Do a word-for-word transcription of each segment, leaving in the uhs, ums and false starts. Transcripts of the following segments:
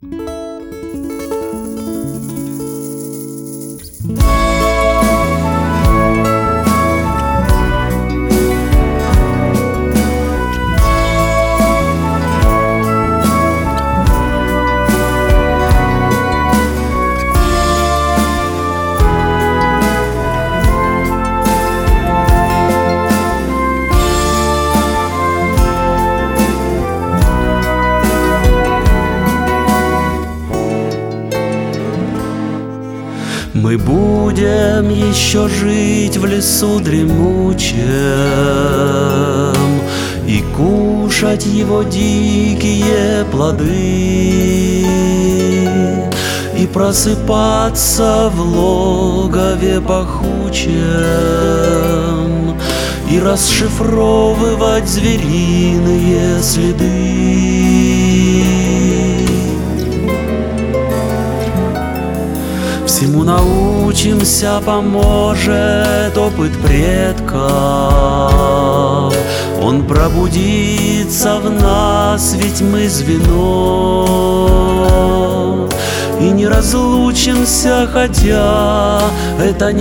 Мы будем еще жить в лесу дремучем и кушать его дикие плоды, и просыпаться в логове пахучем, и расшифровывать звериные следы. Всему научимся, поможет опыт предков. Он пробудится в нас, ведь мы звено. И не разлучимся, хотя это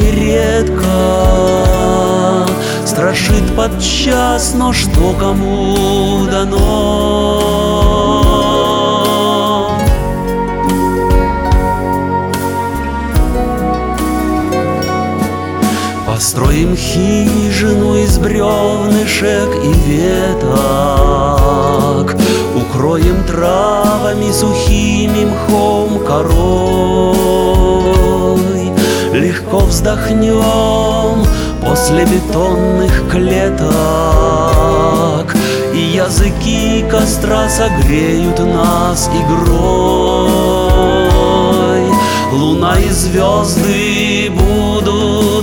нередко. Страшит подчас, но что кому дано. Построим хижину из бревнышек и веток, укроем травами, сухими мхом, корой. Легко вздохнем после бетонных клеток, и языки костра согреют нас игрой. Луна и звезды будут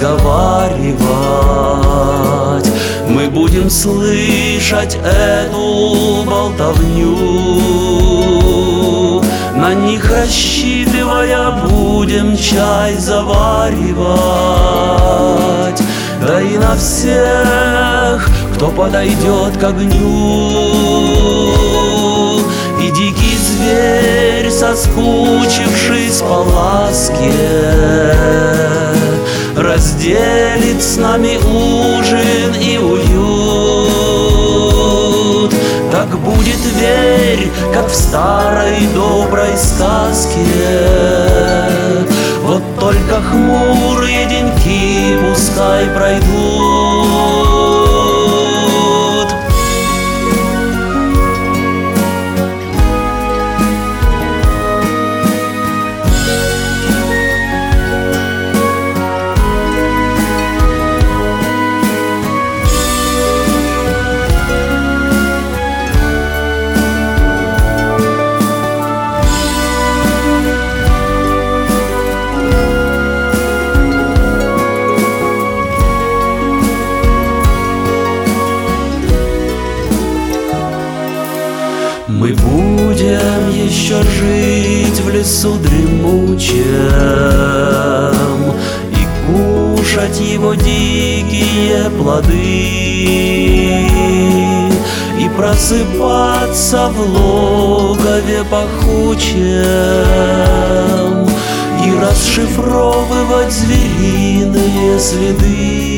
разговаривать, мы будем слышать эту болтовню. На них рассчитывая будем чай заваривать, да и на всех, кто подойдет к огню. И дикий зверь, соскучившись по ласке, разделит с нами ужин и уют. Так будет, верь, как в старой доброй сказке. Вот только хмурые деньки пускай пройдут. Мы будем еще жить в лесу дремучем и кушать его дикие плоды, и просыпаться в логове пахучем, и расшифровывать звериные следы.